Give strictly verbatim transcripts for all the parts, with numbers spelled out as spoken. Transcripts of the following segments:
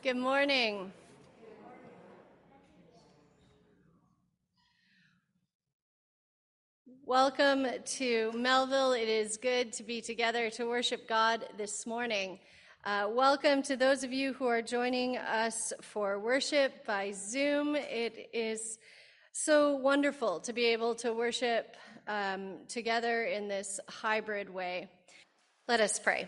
Good morning. Welcome to Melville. It is good to be together to worship God this morning. Uh, welcome to those of you who are joining us for worship by Zoom. It is so wonderful to be able to worship um, together in this hybrid way. Let us pray.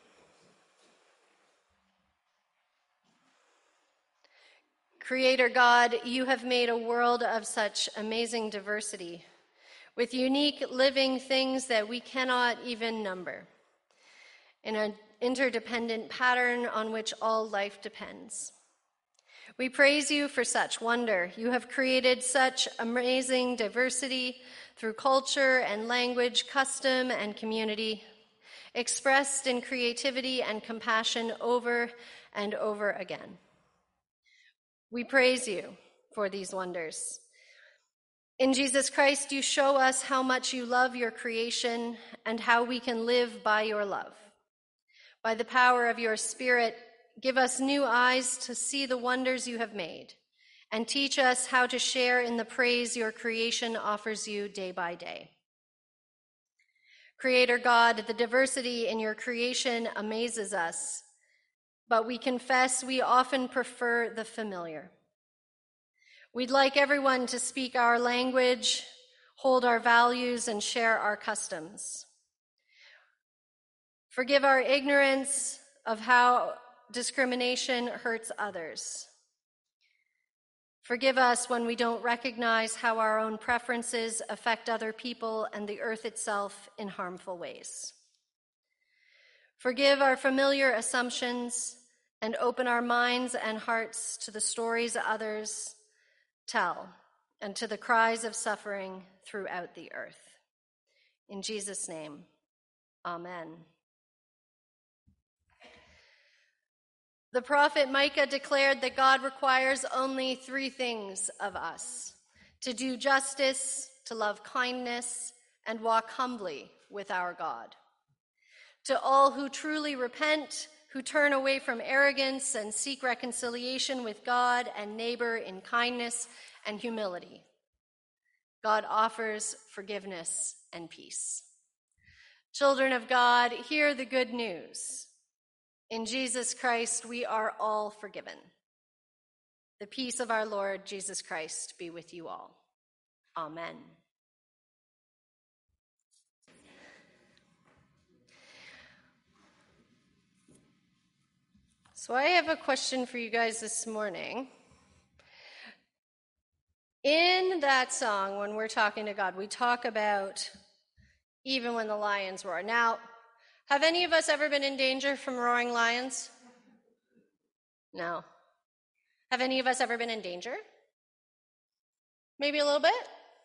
Creator God, you have made a world of such amazing diversity, with unique living things that we cannot even number, in an interdependent pattern on which all life depends. We praise you for such wonder. You have created such amazing diversity through culture and language, custom and community, expressed in creativity and compassion over and over again. We praise you for these wonders. In Jesus Christ, you show us how much you love your creation and how we can live by your love. By the power of your Spirit, give us new eyes to see the wonders you have made, and teach us how to share in the praise your creation offers you day by day. Creator God, the diversity in your creation amazes us, but we confess we often prefer the familiar. We'd like everyone to speak our language, hold our values, and share our customs. Forgive our ignorance of how discrimination hurts others. Forgive us when we don't recognize how our own preferences affect other people and the earth itself in harmful ways. Forgive our familiar assumptions and open our minds and hearts to the stories others tell and to the cries of suffering throughout the earth. In Jesus' name, amen. The prophet Micah declared that God requires only three things of us: to do justice, to love kindness, and walk humbly with our God. To all who truly repent, who turn away from arrogance and seek reconciliation with God and neighbor in kindness and humility, God offers forgiveness and peace. Children of God, hear the good news. In Jesus Christ, we are all forgiven. The peace of our Lord Jesus Christ be with you all. Amen. So I have a question for you guys this morning. In that song, when we're talking to God, we talk about even when the lions roar. Now, have any of us ever been in danger from roaring lions? No. Have any of us ever been in danger? Maybe a little bit?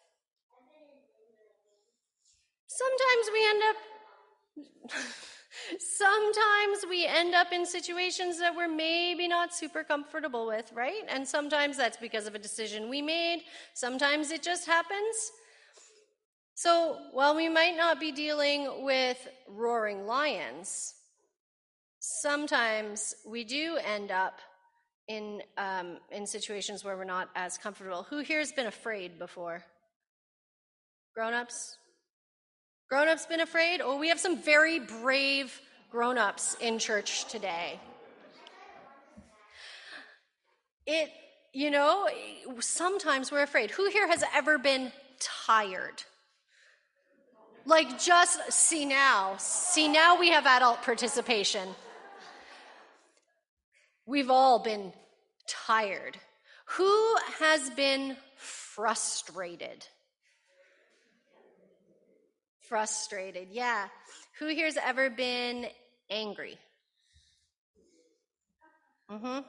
Sometimes we end up sometimes we end up in situations that we're maybe not super comfortable with, right? And sometimes that's because of a decision we made. Sometimes it just happens. So while we might not be dealing with roaring lions, sometimes we do end up in um, in situations where we're not as comfortable. Who here has been afraid before? Grown-ups? Grown-ups been afraid? Oh, we have some very brave grown-ups in church today. It, you know, sometimes we're afraid. Who here has ever been tired? Like just, see now, see now we have adult participation. We've all been tired. Who has been frustrated? Frustrated, yeah. Who here's ever been angry? Mm-hmm.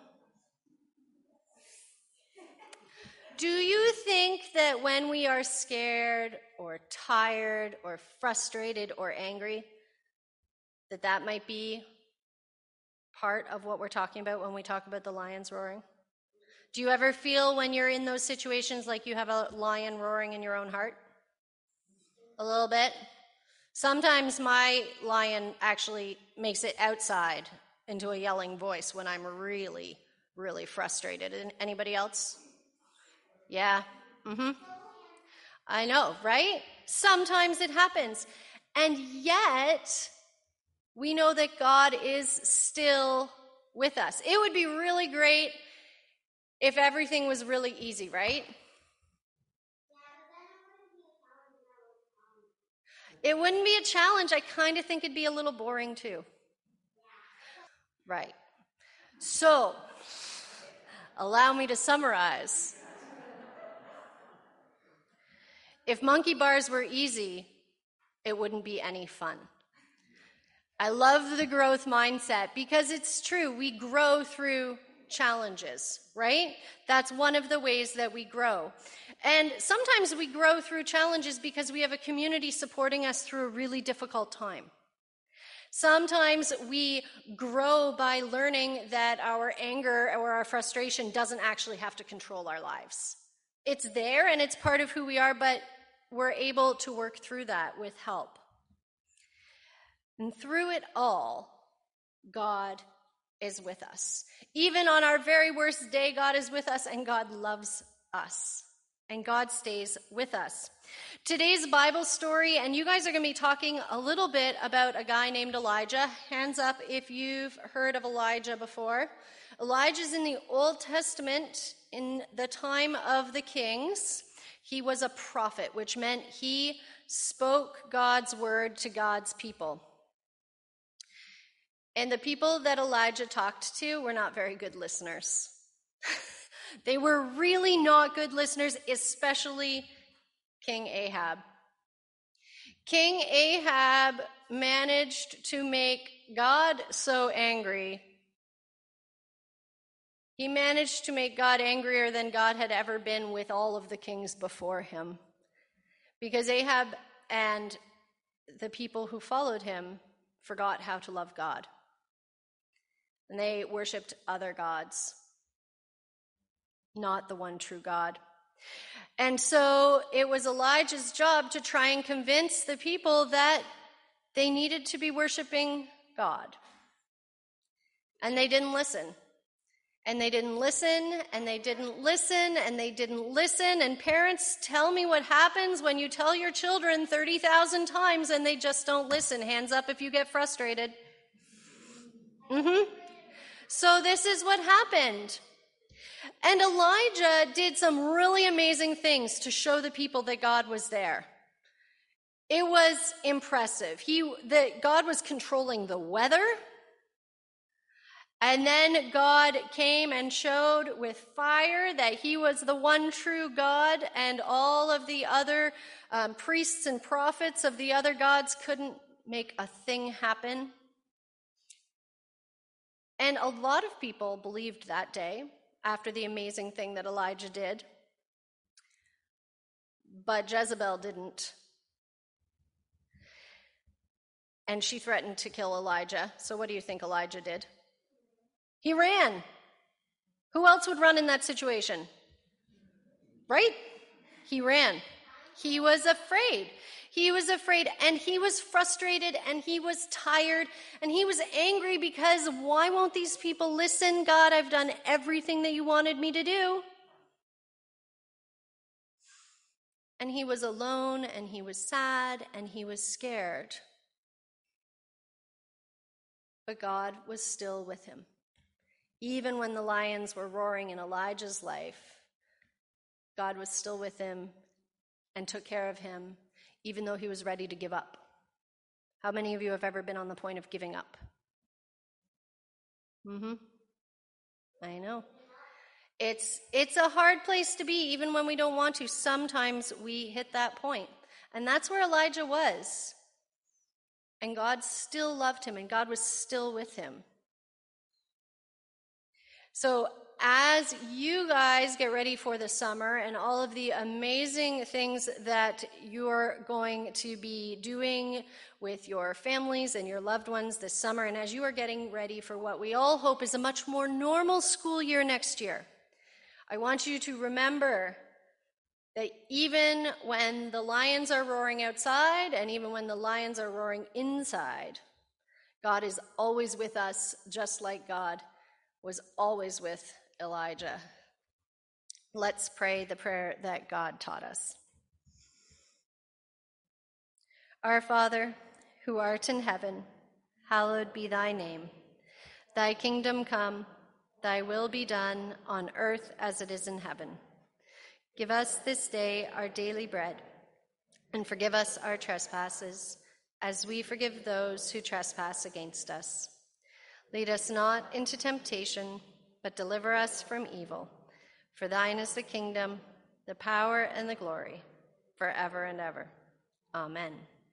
Do you think that when we are scared or tired or frustrated or angry, that that might be part of what we're talking about when we talk about the lions roaring? Do you ever feel when you're in those situations like you have a lion roaring in your own heart? A little bit? Sometimes my lion actually makes it outside into a yelling voice when I'm really, really frustrated. Anybody else? Yeah. Mm-hmm. I know, right? Sometimes it happens. And yet, we know that God is still with us. It would be really great if everything was really easy, right? It wouldn't be a challenge. I kind of think it'd be a little boring too. Right. So, allow me to summarize. If monkey bars were easy, it wouldn't be any fun. I love the growth mindset because it's true. We grow through challenges, right? That's one of the ways that we grow. And sometimes we grow through challenges because we have a community supporting us through a really difficult time. Sometimes we grow by learning that our anger or our frustration doesn't actually have to control our lives. It's there and it's part of who we are, but we're able to work through that with help. And through it all, God is with us. Even on our very worst day, God is with us, and God loves us. And God stays with us. Today's Bible story, and you guys are going to be talking a little bit about a guy named Elijah. Hands up if you've heard of Elijah before. Elijah's in the Old Testament in the time of the kings. He was a prophet, which meant he spoke God's word to God's people. And the people that Elijah talked to were not very good listeners. They were really not good listeners, especially King Ahab. King Ahab managed to make God so angry. He managed to make God angrier than God had ever been with all of the kings before him. Because Ahab and the people who followed him forgot how to love God. And they worshipped other gods, not the one true God. And so it was Elijah's job to try and convince the people that they needed to be worshiping God. And they didn't listen. And they didn't listen, and they didn't listen, and they didn't listen. And parents, tell me what happens when you tell your children thirty thousand times and they just don't listen. Hands up if you get frustrated. Mm-hmm. So this is what happened. And Elijah did some really amazing things to show the people that God was there. It was impressive. He, that God was controlling the weather. And then God came and showed with fire that he was the one true God, and all of the other um, priests and prophets of the other gods couldn't make a thing happen. And a lot of people believed that day after the amazing thing that Elijah did. But Jezebel didn't. And she threatened to kill Elijah. So what do you think Elijah did? He ran. Who else would run in that situation? Right? He ran. He was afraid. He was afraid, and he was frustrated, and he was tired, and he was angry because why won't these people listen? God, I've done everything that you wanted me to do. And he was alone, and he was sad, and he was scared. But God was still with him. Even when the lions were roaring in Elijah's life, God was still with him and took care of him, even though he was ready to give up. How many of you have ever been on the point of giving up? Mm-hmm. I know. It's, it's a hard place to be, even when we don't want to. Sometimes we hit that point. And that's where Elijah was. And God still loved him, and God was still with him. So as you guys get ready for the summer and all of the amazing things that you're going to be doing with your families and your loved ones this summer, and as you are getting ready for what we all hope is a much more normal school year next year, I want you to remember that even when the lions are roaring outside and even when the lions are roaring inside, God is always with us, just like God was always with Elijah. Let's pray the prayer that God taught us. Our Father, who art in heaven, hallowed be thy name. Thy kingdom come, thy will be done on earth as it is in heaven. Give us this day our daily bread, and forgive us our trespasses, as we forgive those who trespass against us. Lead us not into temptation, but deliver us from evil. For thine is the kingdom, the power, and the glory, forever and ever. Amen.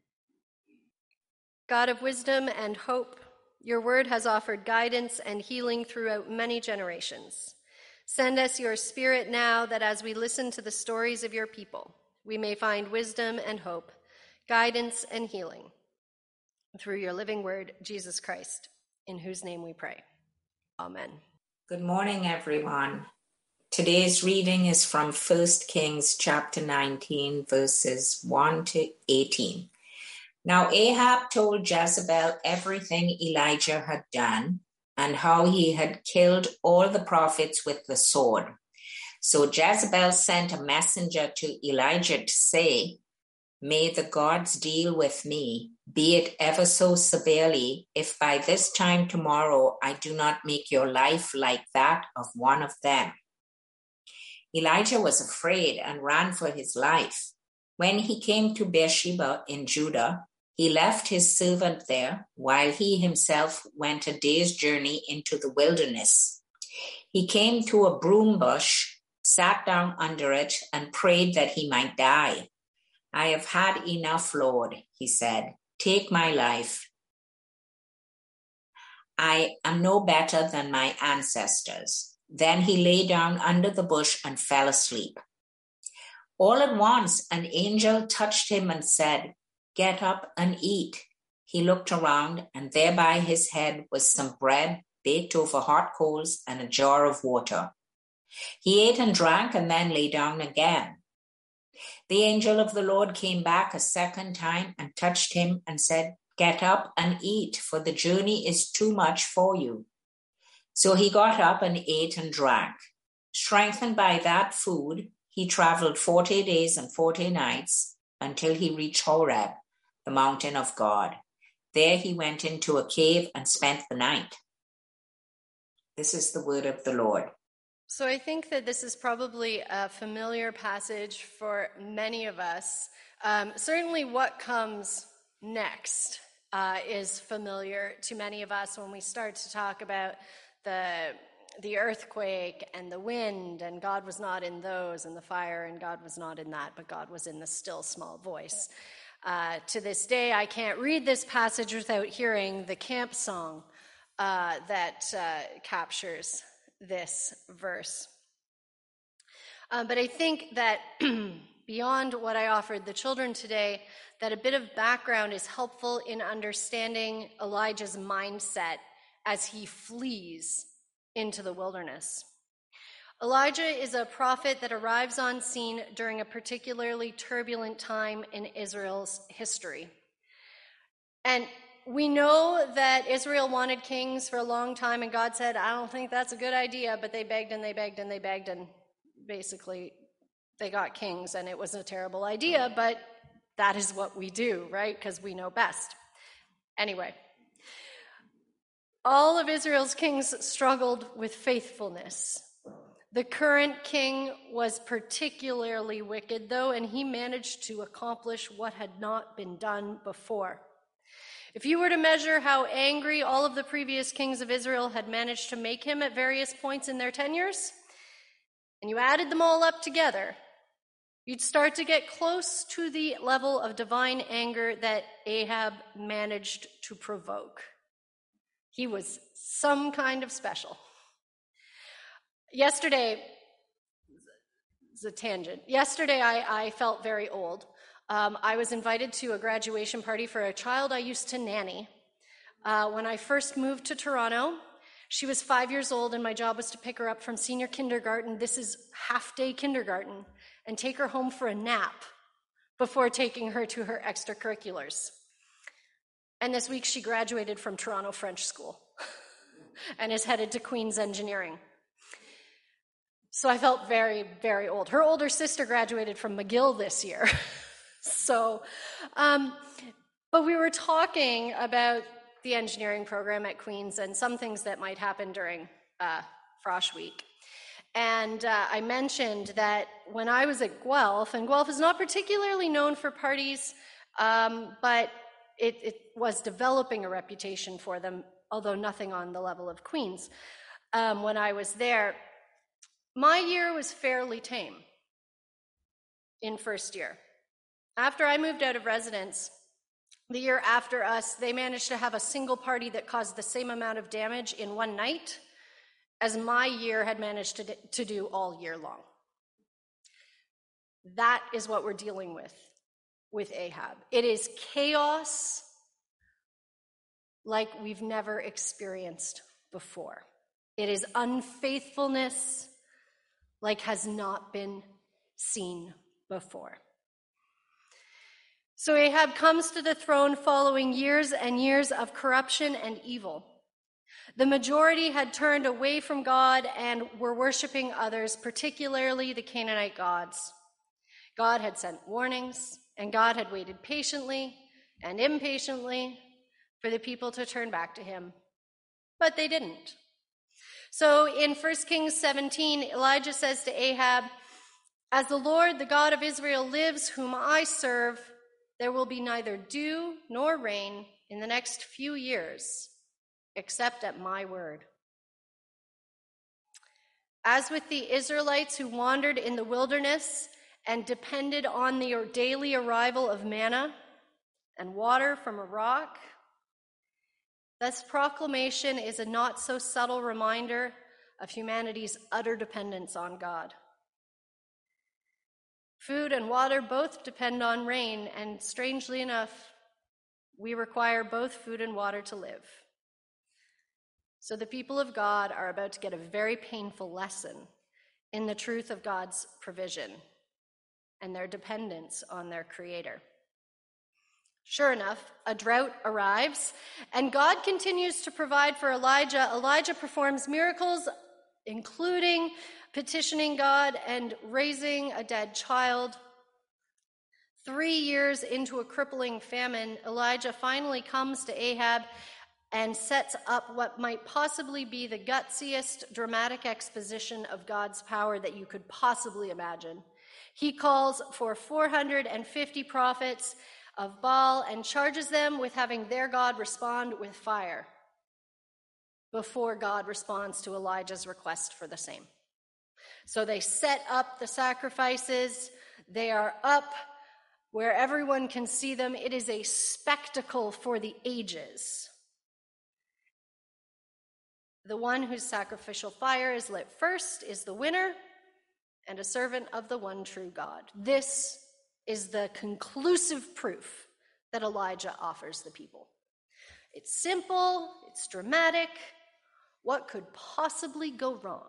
God of wisdom and hope, your word has offered guidance and healing throughout many generations. Send us your Spirit now, that as we listen to the stories of your people, we may find wisdom and hope, guidance and healing. Through your living word, Jesus Christ, in whose name we pray. Amen. Good morning, everyone. Today's reading is from First Kings chapter nineteen, verses one to eighteen. Now Ahab told Jezebel everything Elijah had done and how he had killed all the prophets with the sword. So Jezebel sent a messenger to Elijah to say, "May the gods deal with me, be it ever so severely, if by this time tomorrow I do not make your life like that of one of them." Elijah was afraid and ran for his life. When he came to Beersheba in Judah, he left his servant there while he himself went a day's journey into the wilderness. He came to a broom bush, sat down under it, and prayed that he might die. "I have had enough, Lord," he said. "Take my life. I am no better than my ancestors." Then he lay down under the bush and fell asleep. All at once, an angel touched him and said, "Get up and eat." He looked around, and there by his head was some bread baked over hot coals and a jar of water. He ate and drank and then lay down again. The angel of the Lord came back a second time and touched him and said, "Get up and eat, for the journey is too much for you." So he got up and ate and drank. Strengthened by that food, he traveled forty days and forty nights until he reached Horeb, the mountain of God. There he went into a cave and spent the night. This is the word of the Lord. So I think that this is probably a familiar passage for many of us. Um, certainly what comes next uh, is familiar to many of us when we start to talk about the the earthquake and the wind, and God was not in those, and the fire, and God was not in that, but God was in the still small voice. Uh, to this day, I can't read this passage without hearing the camp song uh, that uh, captures this verse. Uh, but I think that beyond what I offered the children today, that a bit of background is helpful in understanding Elijah's mindset as he flees into the wilderness. Elijah is a prophet that arrives on scene during a particularly turbulent time in Israel's history. And we know that Israel wanted kings for a long time, and God said, "I don't think that's a good idea," but they begged and they begged and they begged, and basically they got kings, and it was a terrible idea, but that is what we do, right? Because we know best. Anyway, all of Israel's kings struggled with faithfulness. The current king was particularly wicked, though, and he managed to accomplish what had not been done before. If you were to measure how angry all of the previous kings of Israel had managed to make him at various points in their tenures, and you added them all up together, you'd start to get close to the level of divine anger that Ahab managed to provoke. He was some kind of special. Yesterday, it's a tangent. Yesterday, I, I felt very old. Um, I was invited to a graduation party for a child I used to nanny. Uh, when I first moved to Toronto, she was five years old, and my job was to pick her up from senior kindergarten. This is half-day kindergarten, and take her home for a nap before taking her to her extracurriculars. And this week, she graduated from Toronto French School and is headed to Queen's Engineering. So I felt very, very old. Her older sister graduated from McGill this year. so, um, but we were talking about the engineering program at Queen's and some things that might happen during uh, Frosh Week. And uh, I mentioned that when I was at Guelph, and Guelph is not particularly known for parties, um, but it, it was developing a reputation for them, although nothing on the level of Queen's. Um, when I was there, my year was fairly tame in first year. After I moved out of residence, the year after us, they managed to have a single party that caused the same amount of damage in one night as my year had managed to, to do all year long. That is what we're dealing with with Ahab. It is chaos like we've never experienced before. It is unfaithfulness like has not been seen before. So Ahab comes to the throne following years and years of corruption and evil. The majority had turned away from God and were worshiping others, particularly the Canaanite gods. God had sent warnings, and God had waited patiently and impatiently for the people to turn back to him, but they didn't. So in First Kings seventeen, Elijah says to Ahab, "As the Lord, the God of Israel, lives, whom I serve, there will be neither dew nor rain in the next few years, except at my word." As with the Israelites who wandered in the wilderness and depended on the daily arrival of manna and water from a rock, this proclamation is a not so subtle reminder of humanity's utter dependence on God. Food and water both depend on rain, and strangely enough, we require both food and water to live. So the people of God are about to get a very painful lesson in the truth of God's provision and their dependence on their Creator. Sure enough, a drought arrives, and God continues to provide for Elijah. Elijah performs miracles, including petitioning God and raising a dead child. Three years into a crippling famine, Elijah finally comes to Ahab and sets up what might possibly be the gutsiest dramatic exposition of God's power that you could possibly imagine. He calls for four hundred fifty prophets of Baal and charges them with having their God respond with fire before God responds to Elijah's request for the same. So they set up the sacrifices. They are up where everyone can see them. It is a spectacle for the ages. The one whose sacrificial fire is lit first is the winner and a servant of the one true God. This is the conclusive proof that Elijah offers the people. It's simple, it's dramatic. What could possibly go wrong?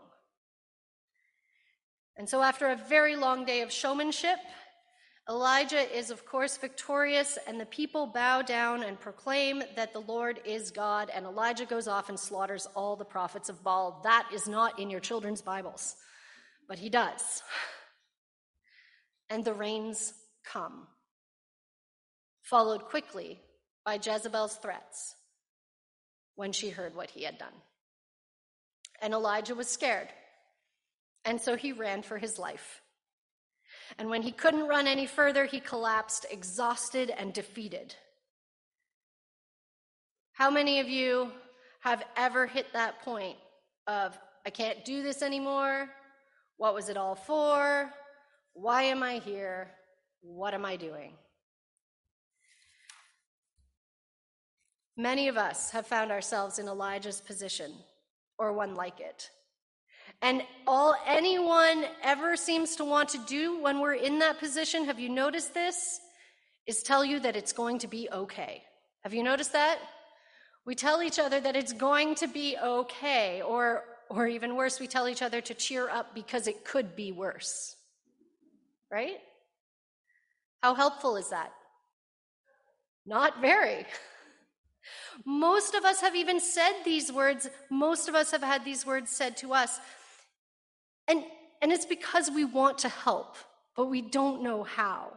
And so after a very long day of showmanship, Elijah is, of course, victorious, and the people bow down and proclaim that the Lord is God, and Elijah goes off and slaughters all the prophets of Baal. That is not in your children's Bibles, but he does. And the rains come, followed quickly by Jezebel's threats when she heard what he had done. And Elijah was scared, and so he ran for his life. And when he couldn't run any further, he collapsed, exhausted and defeated. How many of you have ever hit that point of, I can't do this anymore? What was it all for? Why am I here? What am I doing? Many of us have found ourselves in Elijah's position, or one like it. And all anyone ever seems to want to do when we're in that position, have you noticed this, is tell you that it's going to be okay. Have you noticed that? We tell each other that it's going to be okay, or, or even worse, we tell each other to cheer up because it could be worse. Right? How helpful is that? Not very. Most of us have even said these words. Most of us have had these words said to us. And and it's because we want to help, but we don't know how.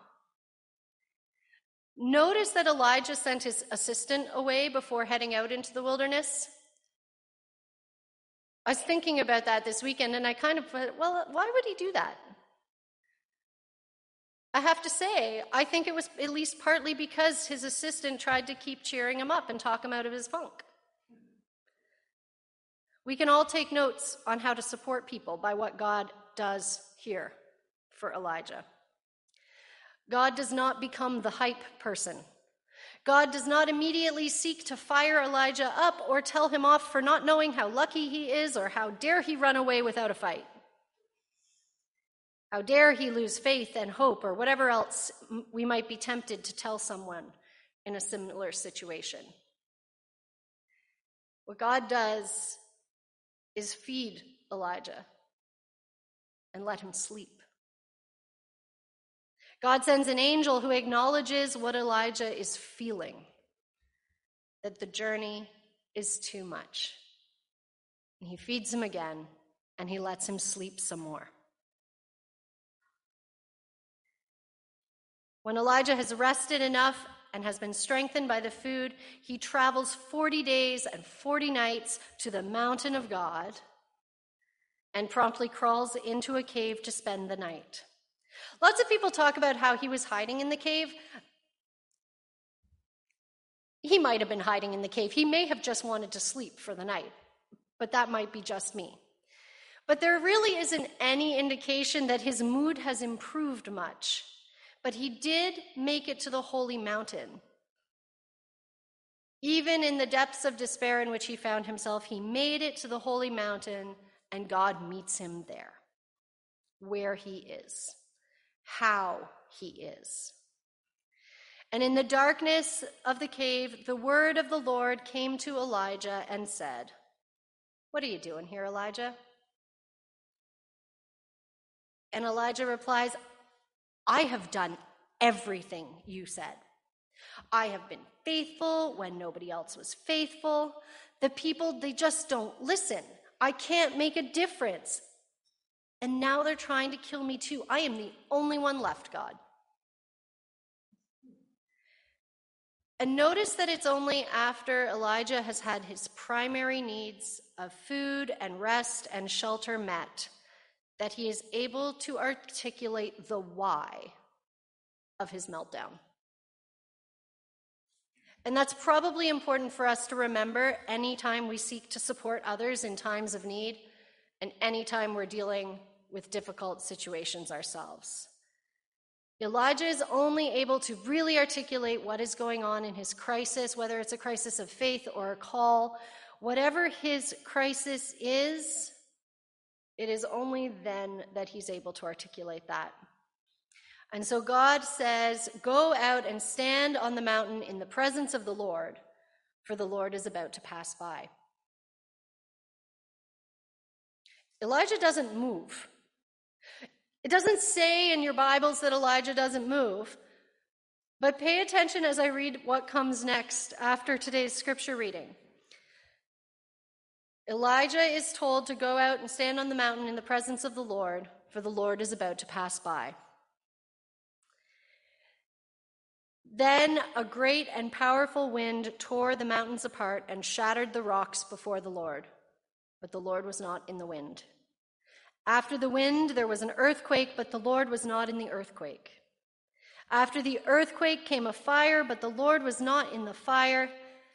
Notice that Elijah sent his assistant away before heading out into the wilderness. I was thinking about that this weekend, and I kind of thought, well, why would he do that? I have to say, I think it was at least partly because his assistant tried to keep cheering him up and talk him out of his funk. We can all take notes on how to support people by what God does here for Elijah. God does not become the hype person. God does not immediately seek to fire Elijah up or tell him off for not knowing how lucky he is or how dare he run away without a fight. How dare he lose faith and hope or whatever else we might be tempted to tell someone in a similar situation. What God does is feed Elijah and let him sleep. God sends an angel who acknowledges what Elijah is feeling, that the journey is too much. And he feeds him again, and he lets him sleep some more. When Elijah has rested enough and has been strengthened by the food, he travels forty days and forty nights to the mountain of God and promptly crawls into a cave to spend the night. Lots of people talk about how he was hiding in the cave. He might have been hiding in the cave. He may have just wanted to sleep for the night, but that might be just me. But there really isn't any indication that his mood has improved much. But he did make it to the holy mountain. Even in the depths of despair in which he found himself, he made it to the holy mountain, and God meets him there, where he is, how he is. And in the darkness of the cave, the word of the Lord came to Elijah and said, "What are you doing here, Elijah?" And Elijah replies, "I have done everything you said. I have been faithful when nobody else was faithful. The people, they just don't listen. I can't make a difference. And now they're trying to kill me too. I am the only one left, God." And notice that it's only after Elijah has had his primary needs of food and rest and shelter met that he is able to articulate the why of his meltdown. And that's probably important for us to remember anytime we seek to support others in times of need and anytime we're dealing with difficult situations ourselves. Elijah is only able to really articulate what is going on in his crisis, whether it's a crisis of faith or a call. Whatever his crisis is, it is only then that he's able to articulate that. And so God says, "Go out and stand on the mountain in the presence of the Lord, for the Lord is about to pass by." Elijah doesn't move. It doesn't say in your Bibles that Elijah doesn't move, but pay attention as I read what comes next after today's scripture reading. Elijah is told to go out and stand on the mountain in the presence of the Lord, for the Lord is about to pass by. Then a great and powerful wind tore the mountains apart and shattered the rocks before the Lord, but the Lord was not in the wind. After the wind, there was an earthquake, but the Lord was not in the earthquake. After the earthquake came a fire, but the Lord was not in the fire.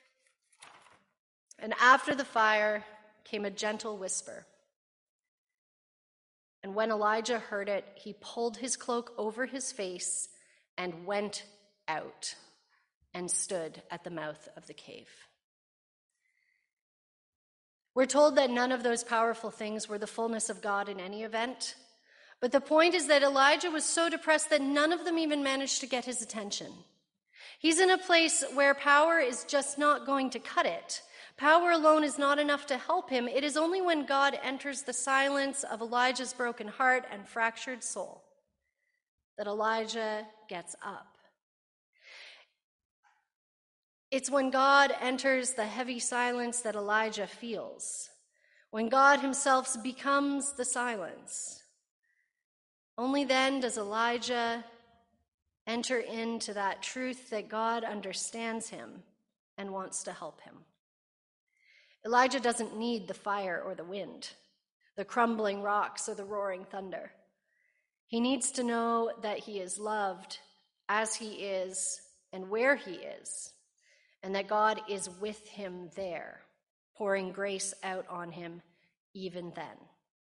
And after the fire came a gentle whisper. And when Elijah heard it, he pulled his cloak over his face and went out and stood at the mouth of the cave. We're told that none of those powerful things were the fullness of God in any event. But the point is that Elijah was so depressed that none of them even managed to get his attention. He's in a place where power is just not going to cut it. Power alone is not enough to help him. It is only when God enters the silence of Elijah's broken heart and fractured soul that Elijah gets up. It's when God enters the heavy silence that Elijah feels, when God himself becomes the silence, Only then does Elijah enter into that truth that God understands him and wants to help him. Elijah doesn't need the fire or the wind, the crumbling rocks or the roaring thunder. He needs to know that he is loved as he is and where he is, and that God is with him there, pouring grace out on him even then.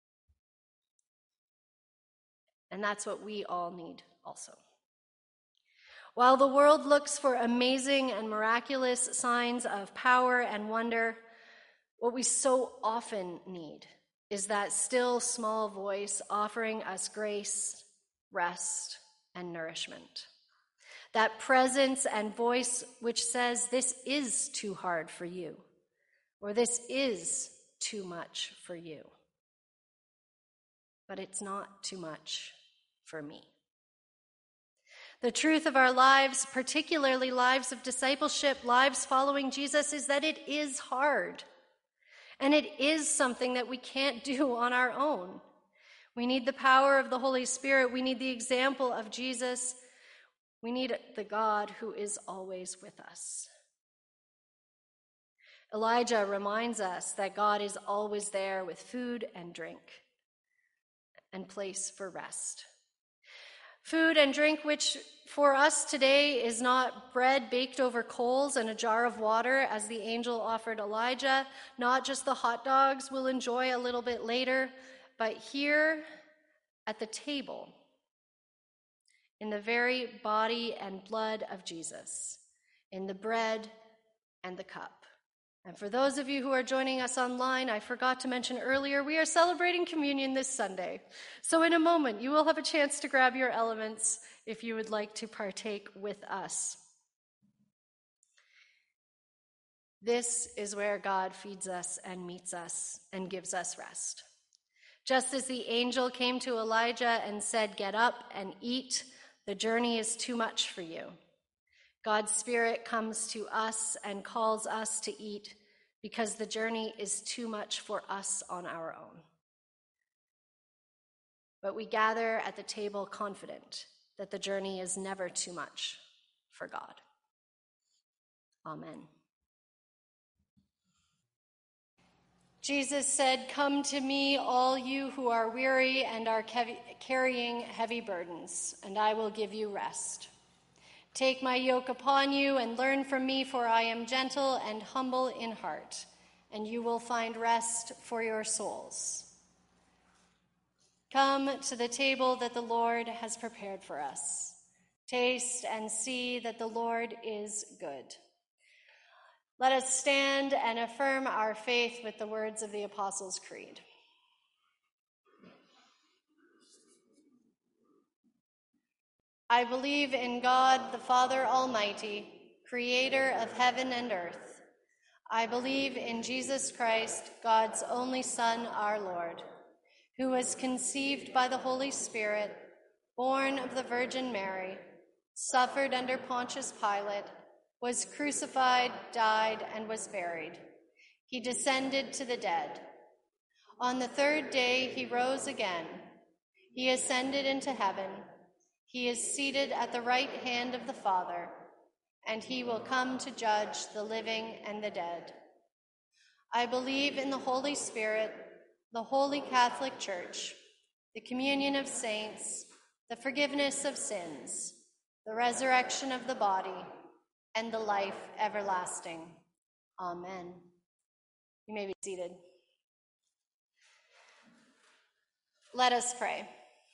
And that's what we all need also. While the world looks for amazing and miraculous signs of power and wonder, what we so often need is that still small voice offering us grace, rest, and nourishment. That presence and voice which says, this is too hard for you, or this is too much for you. But it's not too much for me. The truth of our lives, particularly lives of discipleship, lives following Jesus, is that it is hard. And it is something that we can't do on our own. We need the power of the Holy Spirit. We need the example of Jesus. We need the God who is always with us. Elijah reminds us that God is always there with food and drink and place for rest. Food and drink, which for us today is not bread baked over coals and a jar of water, as the angel offered Elijah, not just the hot dogs we'll enjoy a little bit later, but here at the table, in the very body and blood of Jesus, in the bread and the cup. And for those of you who are joining us online, I forgot to mention earlier, we are celebrating communion this Sunday. So in a moment, you will have a chance to grab your elements if you would like to partake with us. This is where God feeds us and meets us and gives us rest. Just as the angel came to Elijah and said, "Get up and eat, the journey is too much for you." God's Spirit comes to us and calls us to eat because the journey is too much for us on our own. But we gather at the table confident that the journey is never too much for God. Amen. Jesus said, "Come to me, all you who are weary and are carrying heavy burdens, and I will give you rest. Take my yoke upon you and learn from me, for I am gentle and humble in heart, and you will find rest for your souls." Come to the table that the Lord has prepared for us. Taste and see that the Lord is good. Let us stand and affirm our faith with the words of the Apostles' Creed. I believe in God, the Father Almighty, creator of heaven and earth. I believe in Jesus Christ, God's only Son, our Lord, who was conceived by the Holy Spirit, born of the Virgin Mary, suffered under Pontius Pilate, was crucified, died, and was buried. He descended to the dead. On the third day he rose again. He ascended into heaven. He is seated at the right hand of the Father, and he will come to judge the living and the dead. I believe in the Holy Spirit, the Holy Catholic Church, the communion of saints, the forgiveness of sins, the resurrection of the body, and the life everlasting. Amen. You may be seated. Let us pray.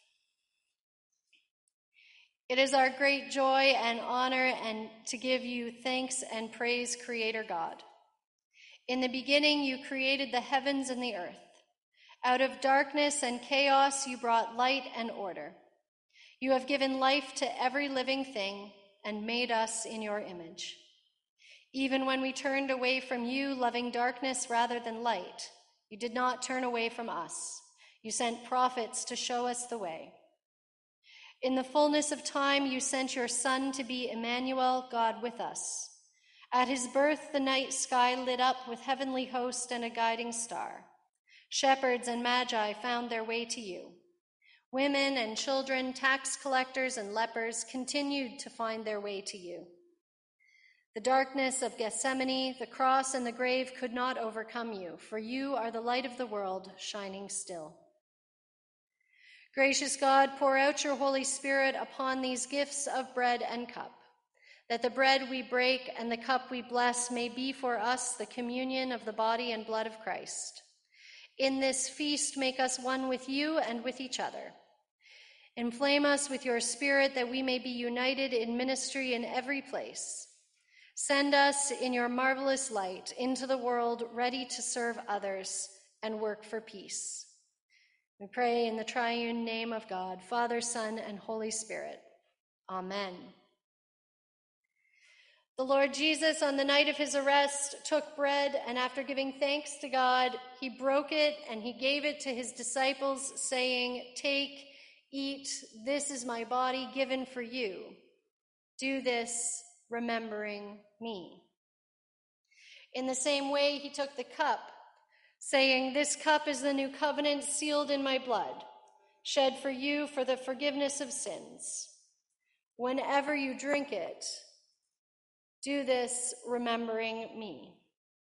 It is our great joy and honor and to give you thanks and praise, Creator God. In the beginning, you created the heavens and the earth. Out of darkness and chaos, you brought light and order. You have given life to every living thing and made us in your image. Even when we turned away from you, loving darkness rather than light, you did not turn away from us. You sent prophets to show us the way. In the fullness of time, you sent your Son to be Emmanuel, God with us. At his birth, the night sky lit up with heavenly host and a guiding star. Shepherds and magi found their way to you. Women and children, tax collectors and lepers continued to find their way to you. The darkness of Gethsemane, the cross, and the grave could not overcome you, for you are the light of the world, shining still. Gracious God, pour out your Holy Spirit upon these gifts of bread and cup, that the bread we break and the cup we bless may be for us the communion of the body and blood of Christ. In this feast, make us one with you and with each other. Inflame us with your Spirit that we may be united in ministry in every place. Send us in your marvelous light into the world, ready to serve others and work for peace. We pray in the triune name of God, Father, Son, and Holy Spirit. Amen. The Lord Jesus, on the night of his arrest, took bread, and after giving thanks to God, he broke it and he gave it to his disciples, saying, "Take, eat, this is my body given for you. Do this, remembering me." In the same way, he took the cup, saying, "This cup is the new covenant sealed in my blood, shed for you for the forgiveness of sins. Whenever you drink it, do this, remembering me."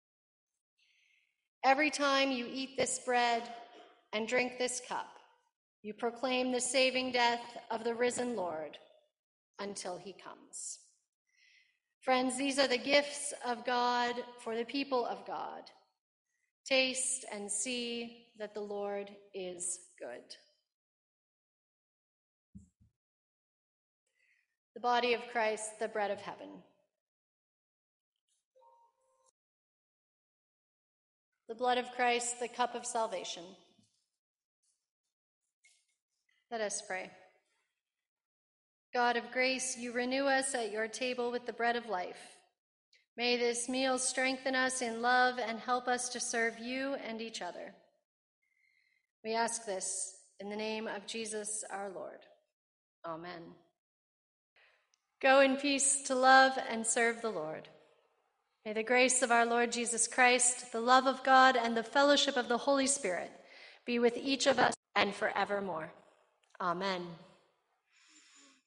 Every time you eat this bread and drink this cup, you proclaim the saving death of the risen Lord until he comes. Friends, these are the gifts of God for the people of God. Taste and see that the Lord is good. The body of Christ, the bread of heaven. The blood of Christ, the cup of salvation. Let us pray. God of grace, you renew us at your table with the bread of life. May this meal strengthen us in love and help us to serve you and each other. We ask this in the name of Jesus our Lord. Amen. Go in peace to love and serve the Lord. May the grace of our Lord Jesus Christ, the love of God, and the fellowship of the Holy Spirit be with each of us and forevermore. Amen.